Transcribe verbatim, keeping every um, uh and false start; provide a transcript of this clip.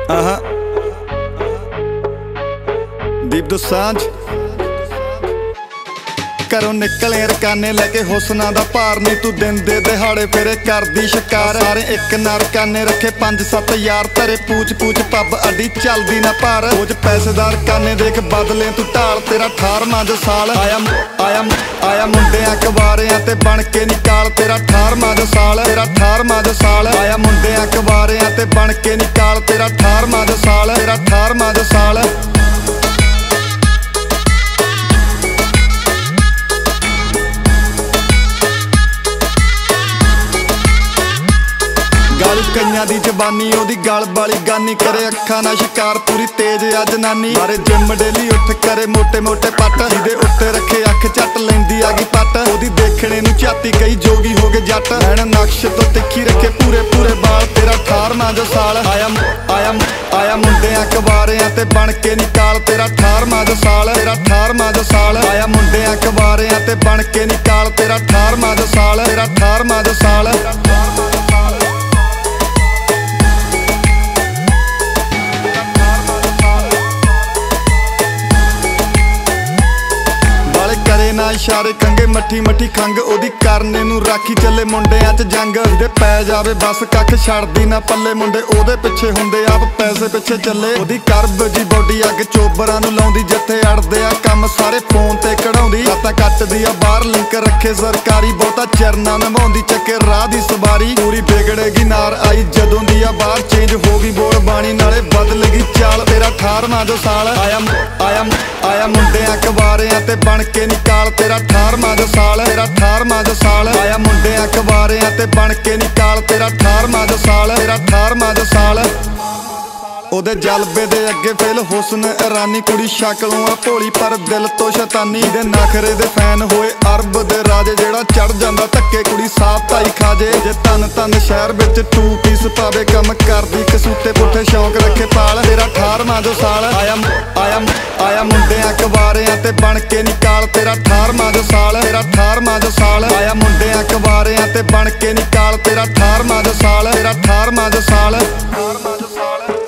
ਆਹਾ ਦੀਪ ਦੋਸਾਂਝ ਘਰੋਂ ਨਿਕਲੇ ਰਕਾਨੇ ਲੈ ਕੇ ਹੁਸਨਾ ਦਾ ਭਾਰ ਨੀ ਤੂੰ ਦਿਨ ਦੇ ਦਿਹਾੜੇ ਫੇਰੇ ਕਰਦੀ ਸ਼ਿਕਾਰ ਸਾਰੇ ਇੱਕ ਨਰਕਾਨੇ ਰੱਖੇ ਪੰਜ ਸੱਤ ਯਾਰ ਧਰੇ ਪੂਛ ਪੂਛ ਪੱਬ ਅੱਡੀ ਚੱਲਦੀ ਨਾ ਭਾਰ ਕੁਝ ਪੈਸੇਦਾਰ ਕਾਨੇ ਦੇਖ ਬਦਲੇ ਤੂੰ ਢਾਲ ਤੇਰਾ ਅਠਾਰਵਾਂ ਜੋ ਸਾਲ ਆਇਆ ਆਇਆ ਆਇਆ ਮੁੰਡਿਆਂ ਕਵਾਰਿਆਂ ਤੇ ਬਣ ਕੇ ਨਿਕਾਲ ਤੇਰਾ ਅਠਾਰਵਾਂ ਜੋ ਸਾਲ ਤੇਰਾ ਅਠਾਰਵਾਂ ਜੋ ਸਾਲ ਆਇਆ ਮੁੰਡਿਆਂ ਕਵਾਰਿਆਂ ਤੇ ਬਣ ਕੇ ਨਿਕਾਲ ਤੇਰਾ ਅਠਾਰਵਾਂ ਜੋ ਸਾਲ ਤੇਰਾ ਅਠਾਰਵਾਂ ਜੋ ਸਾਲ ਕਈਆਂ ਦੀ ਜ਼ਬਾਨੀ ਉਹਦੀ ਗਲ ਵਾਲੀ ਗਾਨੀ ਕਰੇ ਅੱਖਾਂ ਨਾਲ ਸ਼ਿਕਾਰ ਪੂਰੀ ਤੇਜ਼ ਆ ਜਨਾਨੀ ਮਾਰੇ ਜਿੰਮ ਡੇਲੀ ਉੱਠ ਕਰੇ ਮੋਟੇ ਮੋਟੇ ਪੱਟ ਜਿਹਦੇ ਉੱਤੇ ਰੱਖੇ ਅੱਖ ਚੱਟ ਲੈਂਦੀ ਆ ਗਈ ਪੱਟ ਉਹਦੀ ਦੇਖਣੇ ਨੂੰ ਝਾਤੀ ਕਈ ਜੋਗੀ ਹੋ ਗਏ ਜੱਟ ਐਨ ਨਕਸ਼ ਤੋਂ ਤਿੱਖੀ ਰੱਖੇ ਪੂਰੇ ਪੂਰੇ ਬਾਲ ਤੇਰਾ ਅਠਾਰਵਾਂ ਜੋ ਸਾਲ ਆਇਆ ਆਇਆ ਆਇਆ ਮੁੰਡਿਆਂ ਕਵਾਰਿਆਂ ਤੇ ਬਣ ਕੇ ਨਿਕਾਲ ਤੇਰਾ ਅਠਾਰਵਾਂ ਜੋ ਸਾਲ ਤੇਰਾ ਅਠਾਰਵਾਂ ਜੋ ਸਾਲ ਆਇਆ ਮੁੰਡਿਆਂ ਕਵਾਰਿਆਂ ਤੇ ਬਣ ਕੇ ਨਿਕਾਲ ਤੇਰਾ ਅਠਾਰਵਾਂ ਜੋ ਸਾਲ ਤੇਰਾ ਅਠਾਰਵਾਂ ਜੋ ਸਾਲ ਨਾ ਇਸ਼ਾਰੇ ਕੰਗੇ ਮੱਠੀ ਮੱਠੀ ਖੰਗ ਉਹਦੀ ਕਰਨੇ ਨੂੰ ਰਾਖੀ ਚੱਲੇ ਮੁੰਡਿਆਂ 'ਚ ਜੰਗ ਉਹਦੇ ਪੈ ਜਾਵੇ ਬਸ ਕੱਖ ਛੱਡਦੀ ਨਾ ਪੱਲੇ ਮੁੰਡੇ ਉਹਦੇ ਪਿੱਛੇ ਹੁੰਦੇ ਆਪ ਪੈਸੇ ਪਿੱਛੇ ਚੱਲੇ ਉਹਦੀ ਕਰਬ ਜੀ ਬੋਡੀ ਅੱਗ ਚੋਬਰਾਂ ਨੂੰ ਲਾਉਂਦੀ ਜਿੱਥੇ ਅੜਦੇ ਆ ਕੰਮ ਸਾਰੇ ਫੋਨ ਤੇ ਕਢਾਉਂਦੀ ਰਾਤਾਂ ਕੱਟਦੀ ਆ ਬਾਹਰ ਲਿੰਕ ਰੱਖੇ ਸਰਕਾਰੀ ਬਹੁਤਾ ਚਰਨਾ ਨਿਭਾਉਂਦੀ ਚੱਕੇ ਰਾਹ ਦੀ ਸਵਾਰੀ ਪੂਰੀ ਵਿਗੜੇਗੀ ਨਾਰ ਆਈ ਜਦੋਂ ਦੀ ਆ ਬਾਹਰ ਚੇਂਜ ਹੋ ਗਈ ਬੋਲ ਬਾਣੀ ਨਾਲੇ ਬਦਲ ਗਈ ਚਾਲ ਤੇਰਾ ਅਠਾਰਵਾਂ ਜੋ ਸਾਲ ਆਇਆ ਆਇਆ ਆਇਆ ਮੁੰਡਿਆਂ ਕਵਾਰਿਆਂ ਤੇ ਬਣ ਕੇ ਨਿਕਾਲ ਤੇਰਾ ਅਠਾਰਵਾਂ ਜੋ ਸਾਲ ਤੇਰਾ ਅਠਾਰਵਾਂ ਜੋ ਸਾਲ ਆਇਆ ਮੁੰਡਿਆਂ ਕਵਾਰਿਆਂ ਤੇ ਬਣ ਕੇ ਨਿਕਾਲ ਤੇਰਾ ਅਠਾਰਵਾਂ ਜੋ ਸਾਲ ਤੇਰਾ ਅਠਾਰਵਾਂ ਜੋ ਸਾਲ ਉਹਦੇ ਜਲਬੇ ਦੇ ਅੱਗੇ ਫੇਲ ਹੁਸਨ ਇਰਾਨੀ ਕੁੜੀ ਸ਼ਕਲੋਂ ਆ ਭੋਲੀ ਪਰ ਦਿਲ ਤੋਂ ਸ਼ੈਤਾਨੀ ਦੇ ਨਖਰੇ ਦੇ ਫੈਨ ਹੋਏ ਅਰਬ ਦੇ ਰਾਜੇ ਜਿਹੜਾ ਚੜ ਜਾਂਦਾ ਧੱਕੇ ਕੁੜੀ ਸਾਫ ਤਾਈ ਖਾਜੇ ਜੇ ਤਨ ਤਨ ਸ਼ਹਿਰ ਵਿੱਚ ਟੂ ਪੀਸ ਪਾਵੇ ਕੰਮ ਕਰਦੀ ਕਸੂਤੇ ਪੁੱਠੇ ਸ਼ੌਂਕ ਰੱਖੇ ਪਾਲ ਤੇਰਾ ਅਠਾਰਵਾਂ ਜੋ ਸਾਲ ਆਇਆ ਆਇਆ ਆਇਆ ਮੁੰਡਿਆਂ ਕਵਾਰਿਆਂ ਤੇ ਬਣ ਕੇ ਨਿਕਾਲ ਤੇਰਾ ਅਠਾਰਵਾਂ ਜੋ ਸਾਲ ਤੇਰਾ ਅਠਾਰਵਾਂ ਜੋ ਸਾਲ ਆਇਆ ਮੁੰਡਿਆਂ ਕਵਾਰਿਆਂ ਤੇ ਬਣ ਕੇ ਨਿਕਾਲ ਤੇਰਾ ਅਠਾਰਵਾਂ ਜੋ ਸਾਲ ਤੇਰਾ ਅਠਾਰਵਾਂ ਜੋ ਸਾਲ